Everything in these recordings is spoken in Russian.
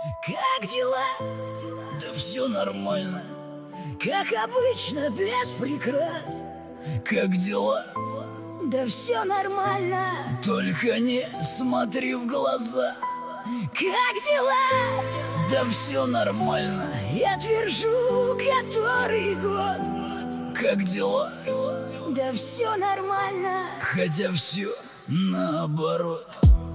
Как дела? Да все нормально. Как обычно, без прикрас. Как дела? Да все нормально. Только не смотри в глаза. Как дела? Да все нормально. Я твержу который год. Как дела? Да все нормально. Хотя все наоборот.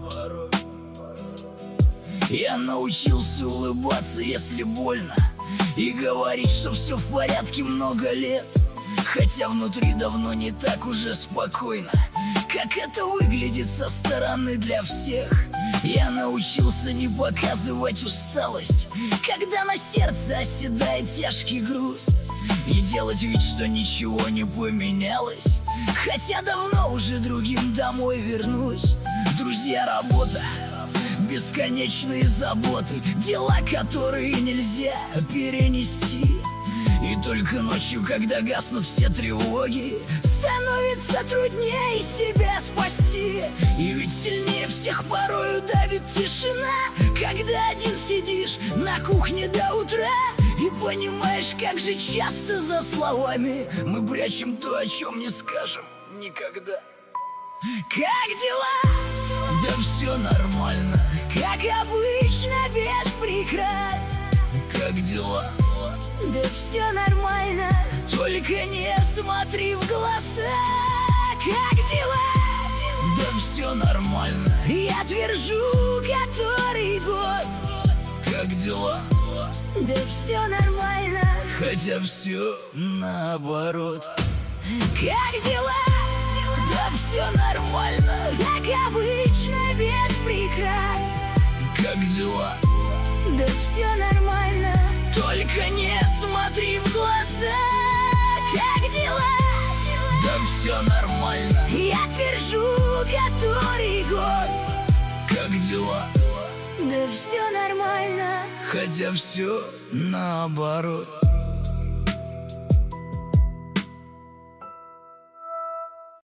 Я научился улыбаться, если больно, и говорить, что все в порядке много лет. Хотя внутри давно не так уже спокойно, как это выглядит со стороны для всех. Я научился не показывать усталость, когда на сердце оседает тяжкий груз, и делать вид, что ничего не поменялось, хотя давно уже другим домой вернусь. Друзья, работа, бесконечные заботы, дела, которые нельзя перенести. И только ночью, когда гаснут все тревоги, становится труднее себя спасти. И ведь сильнее всех порою давит тишина, когда один сидишь на кухне до утра и понимаешь, как же часто за словами мы прячем то, о чем не скажем никогда. Как дела? Да все нормально. Как обычно, без прикрас. Как дела? Да все нормально. Только не смотри в глаза. Как дела? Да все нормально. Я твержу который год. Как дела? Да все нормально. Хотя все наоборот. Как дела? Да все нормально. Как обычно, без прикрас. Как дела? Да все нормально. Только не смотри в глаза. Как дела? Да все нормально. Я твержу который год. Как дела? Да все нормально. Хотя все наоборот.